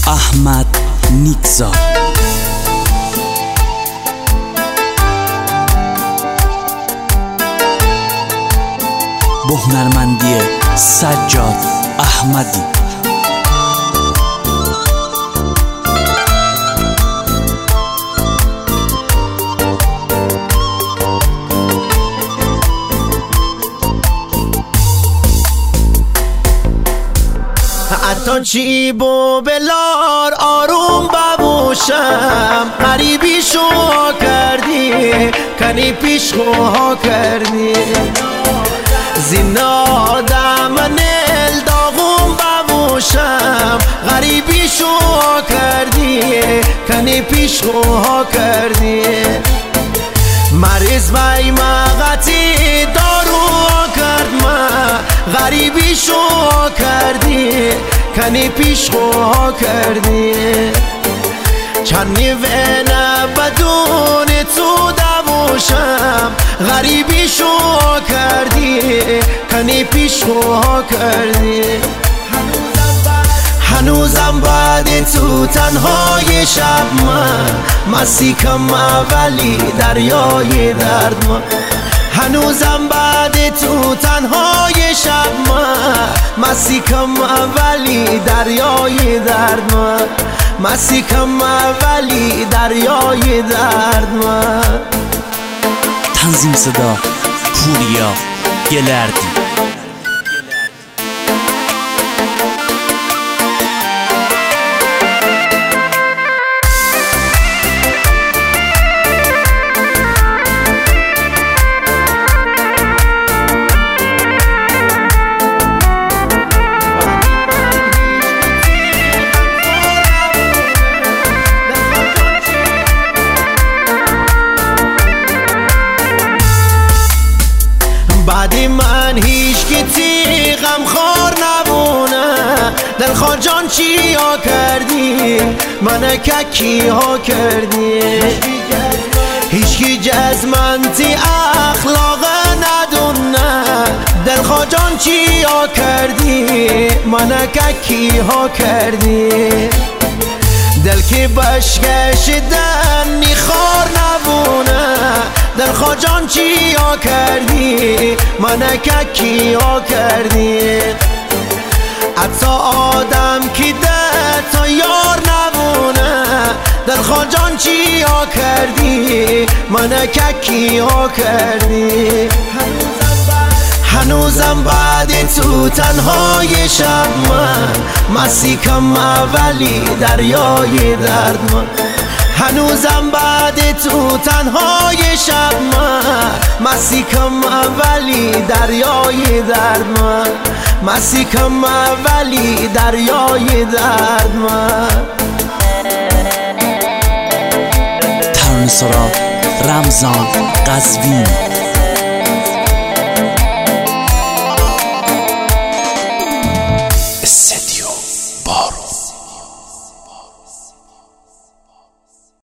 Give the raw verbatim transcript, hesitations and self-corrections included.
احمد نیکزاد. با هنرمندی سجاد احمدی. حتی چی بو بلار آروم ببوشم، غریبی شو کردی کنی پیش خواه کردی، زینا دمنل داغون ببوشم، غریبی شو کردی کنی پیش خواه کردی، مریض بای مغتی دارو کرد ما، غریبی شو کردی کنی پیش خواه کردی، چنی وینه بدون تو دوشم، غریبی شو کردی کنی پیش خواه کردی، هنوزم بعد تو تنهای شب من مسیکم ولی دریای درد من، هنوزم بعد تو تنهای شب من مسیکم ولی دریای درد من، مسیکم ولی دریای درد من. تنظیم صدا پوریا گلردی. بعدی من هیچ کتی غم خور نبونه، دلخواه جان چی ها کردی من کی ها کردی، هیچ کی جزمنتی اخلاق ندونه، دلخواه جان چی ها کردی من کی ها کردی، دل که بشکشیدن نیخار نبونه، دلخواه جان چی ها کردی من کی ها کردی، حتی آدم که ده تا یار نبونه، دلخواه جان چی ها کردی من کی ها کردی، هنوزم بعد تو تنهای شب من مسیکم ولی دریای درد من، هنوزم بعد تو تنهای شب من مسیکم ولی دریای درد من، مسیکم ولی دریای درد من. ترانه‌سرا رمضان قزوین.